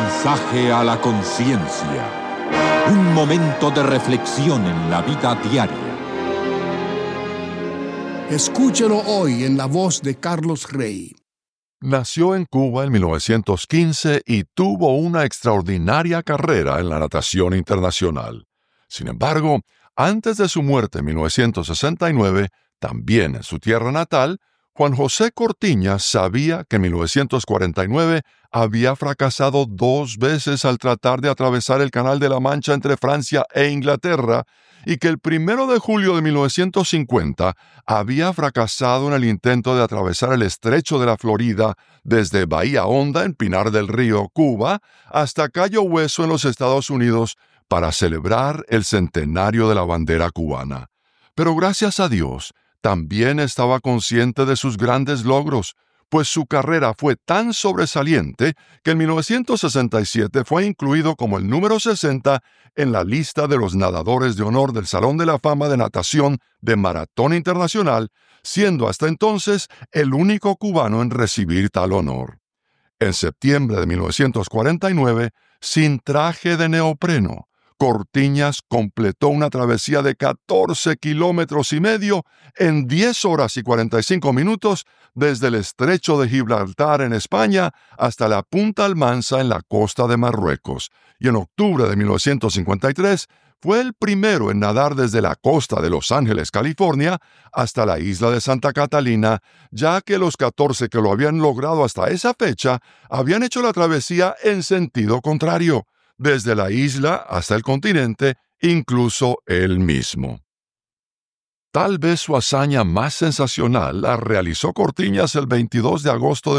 Mensaje a la conciencia. Un momento de reflexión en la vida diaria. Escúchelo hoy en la voz de Carlos Rey. Nació en Cuba en 1915 y tuvo una extraordinaria carrera en la natación internacional. Sin embargo, antes de su muerte en 1969, también en su tierra natal, Juan José Cortiñas sabía que en 1949 había fracasado 2 veces al tratar de atravesar el Canal de la Mancha entre Francia e Inglaterra y que el 1 de julio de 1950 había fracasado en el intento de atravesar el Estrecho de la Florida desde Bahía Honda en Pinar del Río, Cuba, hasta Cayo Hueso en los Estados Unidos para celebrar el centenario de la bandera cubana. Pero gracias a Dios, también estaba consciente de sus grandes logros, pues su carrera fue tan sobresaliente que en 1967 fue incluido como el número 60 en la lista de los nadadores de honor del Salón de la Fama de Natación de Maratón Internacional, siendo hasta entonces el único cubano en recibir tal honor. En septiembre de 1949, sin traje de neopreno, Cortiñas completó una travesía de 14,5 kilómetros en 10 horas y 45 minutos desde el Estrecho de Gibraltar en España hasta la Punta Almansa en la costa de Marruecos, y en octubre de 1953 fue el primero en nadar desde la costa de Los Ángeles, California, hasta la isla de Santa Catalina, ya que los 14 que lo habían logrado hasta esa fecha habían hecho la travesía en sentido contrario, desde la isla hasta el continente, incluso él mismo. Tal vez su hazaña más sensacional la realizó Cortiñas el 22 de agosto de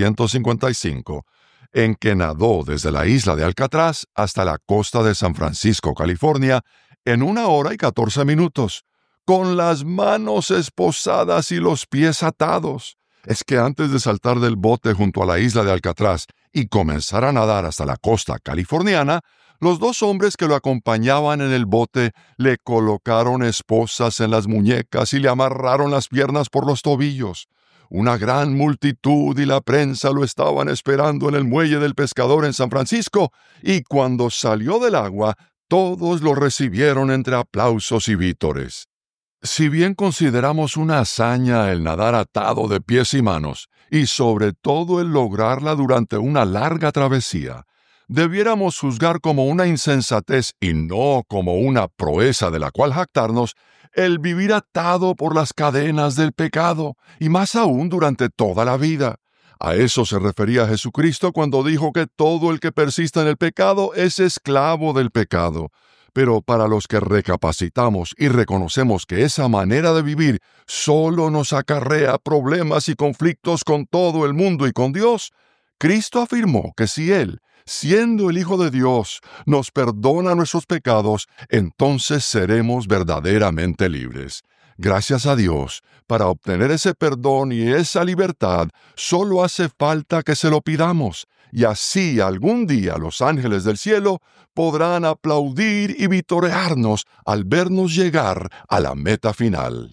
1955, en que nadó desde la isla de Alcatraz hasta la costa de San Francisco, California, en 1 hora y 14 minutos, con las manos esposadas y los pies atados. Es que antes de saltar del bote junto a la isla de Alcatraz y comenzar a nadar hasta la costa californiana, los 2 hombres que lo acompañaban en el bote le colocaron esposas en las muñecas y le amarraron las piernas por los tobillos. Una gran multitud y la prensa lo estaban esperando en el muelle del pescador en San Francisco, y cuando salió del agua, todos lo recibieron entre aplausos y vítores. Si bien consideramos una hazaña el nadar atado de pies y manos, y sobre todo el lograrla durante una larga travesía, debiéramos juzgar como una insensatez y no como una proeza de la cual jactarnos el vivir atado por las cadenas del pecado, y más aún durante toda la vida. A eso se refería Jesucristo cuando dijo que todo el que persista en el pecado es esclavo del pecado. Pero para los que recapacitamos y reconocemos que esa manera de vivir solo nos acarrea problemas y conflictos con todo el mundo y con Dios, Cristo afirmó que si Él, siendo el Hijo de Dios, nos perdona nuestros pecados, entonces seremos verdaderamente libres. Gracias a Dios, para obtener ese perdón y esa libertad, solo hace falta que se lo pidamos, y así algún día los ángeles del cielo podrán aplaudir y vitorearnos al vernos llegar a la meta final.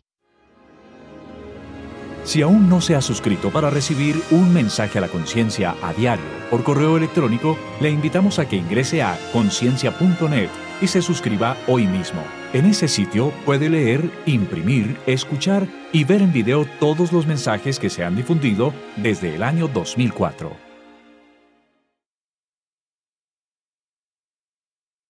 Si aún no se ha suscrito para recibir un mensaje a la conciencia a diario por correo electrónico, le invitamos a que ingrese a conciencia.net y se suscriba hoy mismo. En ese sitio puede leer, imprimir, escuchar y ver en video todos los mensajes que se han difundido desde el año 2004.